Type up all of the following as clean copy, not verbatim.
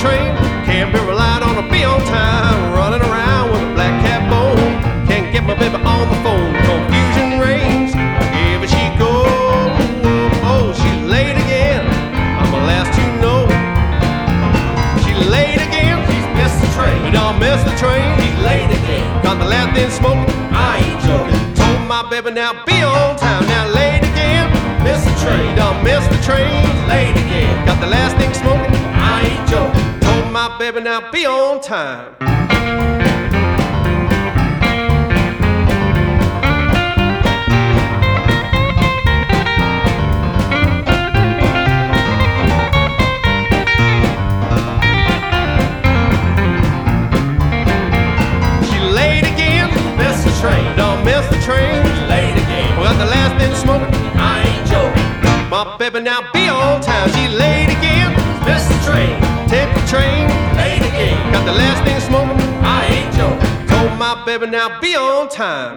train. Can't be relied on to be on time. Running around with a black cat bone. Can't get my baby on the phone. Confusion reigns. Here she goes. Oh, she's late again. I'm the last to know. She's late again. She's missed the train. We done missed the train. She's late again. Got the last thing smoking. I ain't joking. Told my baby now be on time. Now late again. Missed the train. We done missed the train. Late again. Got the last thing smoking. I ain't joking. Told my baby now be on time. She late again. Missed the train. Done missed the train. Late again. We got the last thing smoking. I ain't joking. My baby now be on time. She late again. Missed the train. Take the train. Late again. Got the last thing smoking. I ain't joking. Told my baby now be on time.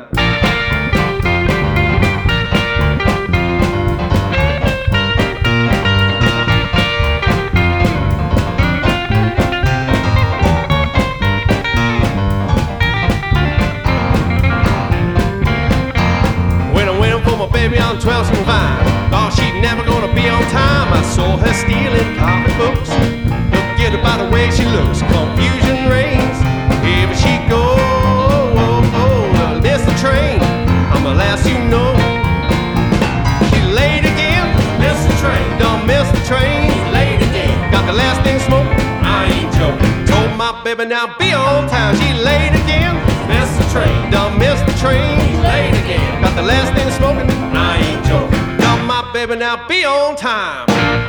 When I'm waiting for my baby on 12th and Vine, thought she'd never gonna be on time. I saw her stealing comic books. Forget about the way she looks. Confusion reigns. Here she goes. Miss the train. I'm the last you know. She's late again. Missed the train. Done miss the train. Late again. Got the last thing smoking. I ain't joking. Told my baby now be on time. She late again. Missed the train. Done miss the train. Late again. Got the last thing smoking. I ain't joking. Got my baby now be on time.